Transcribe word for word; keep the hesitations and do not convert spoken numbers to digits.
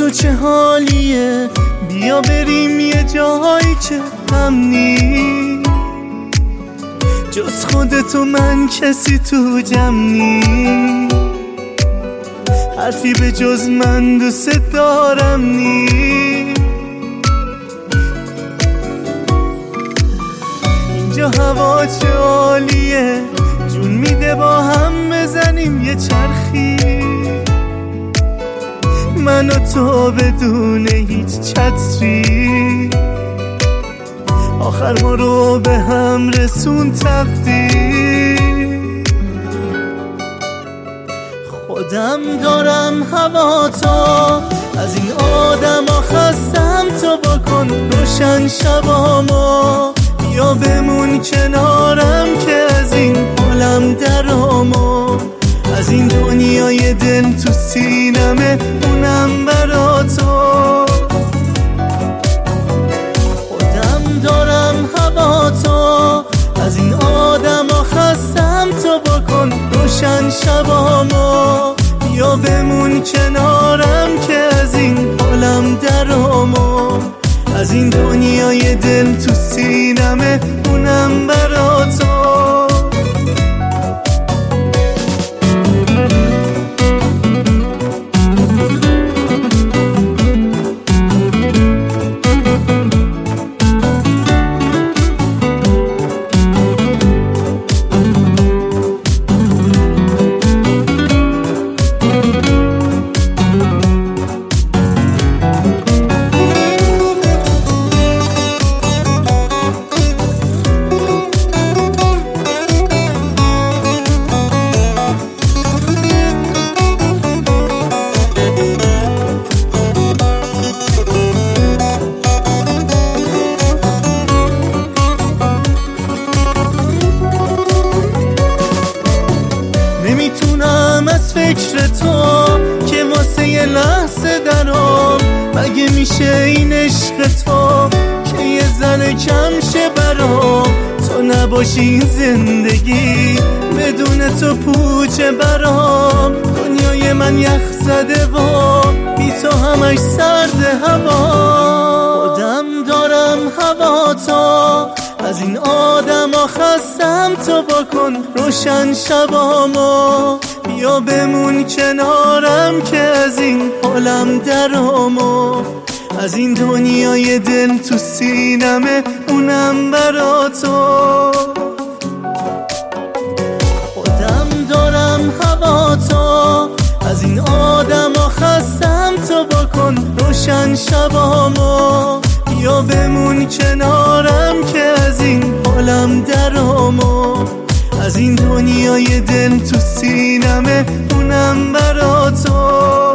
تو چه حالیه؟ بیا بریم یه جایی که امنی، جز خودت و من کسی تو جمع نی، حرفی به جز من دوست دارم نی. اینجا هوا چه عالیه، جون میده با هم بزنیم یه چرخی، من و تو بدون هیچ چتری، آخر ما رو به هم رسون تقدیر. خودم دارم هوا تو، از این آدم ها خستم، تو بکن روشن شبامو، بیا بمون کنارم که از این حالم درامو، از این دنیای دل تو سینمه اونم برا تو. خودم دارم هوا تو، از این آدم ها خستم، تو بکن روشن شبامو، بیا بمون کنارم که از این حالم درامو، از این دنیای دل تو سینمه اونم برا تو. نمیتونم از فکر تو که واسه یه لحظه درام، مگه میشه این عشق تو که یه ذره کم شه برام، تو نباشی این زندگی بدون تو پوچه برام، دنیای من یخ زده و بی تو همش سرد هوا. خودم دارم هوا تو، از این آدم ها خستم، تو بکن روشن شبامو، بیا بمون کنارم که از این حالم درامو، از این دنیای دل تو سینمه اونم برا تو. خودم دارم هوا تو، از این آدم ها خستم، تو بکن روشن شبامو، بیا بمون کنارم که از این حالم درامو، از این دنیای دل تو سینمه اونم برا تو.